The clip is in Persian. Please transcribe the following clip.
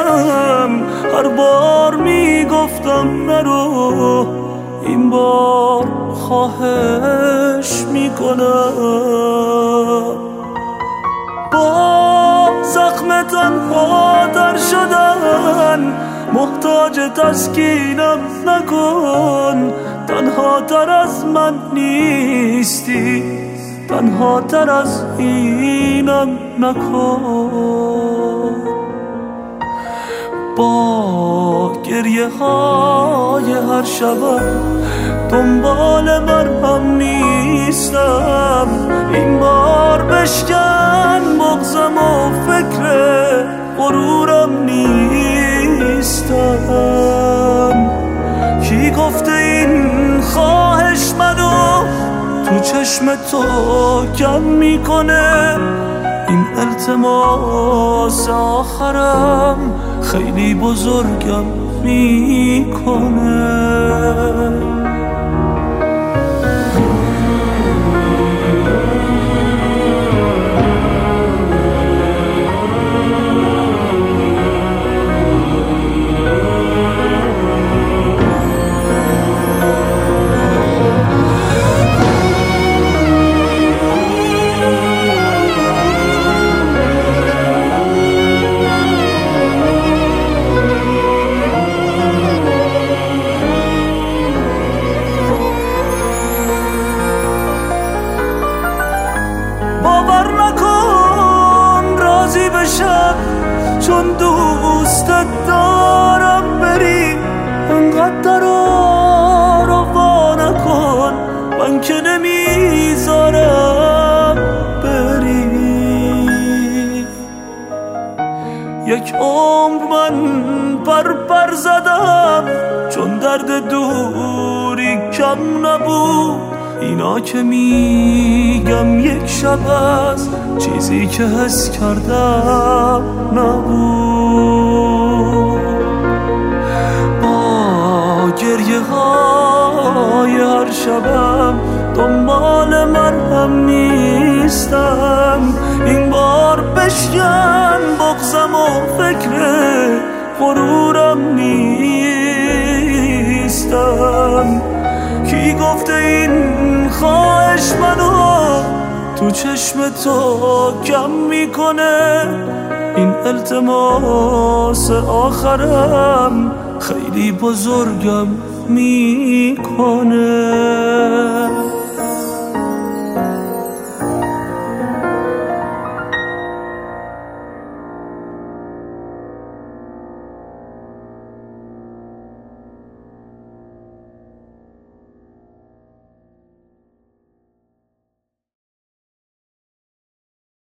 باشم. هر بار میگفتم نرو، این بار خواهش میکنم. با زخم تنها در شدن محتاج تسکینم نکن. تنها تر از من نیستی، تنها تر از اینم نکن. با گریه های هر شبم دنبال مرهم نیستم. این بار بشکن بغضم و فکر غرورم نیستم. کی گفته این خواهش منو تو چشم تو کم میکنه؟ این التماس آخرم خیلی بزرگم میکنه. باور نکن راضی بشم چون دوستت دارم بری. انقدر رو با نکن، من که نمیذارم بری. یک عمر من پر زدم چون درد دوری کم نبود. اینا که میگم یک شب از چیزی که حس کردم نبود. با گریه های هر شبم دنبال مرهم نیستم. این بار بشکن بغضم و فکر غرورم نیستم. کی گفته این خواهش منو تو چشم تو کم میکنه؟ این التماس آخرم خیلی بزرگم میکنه.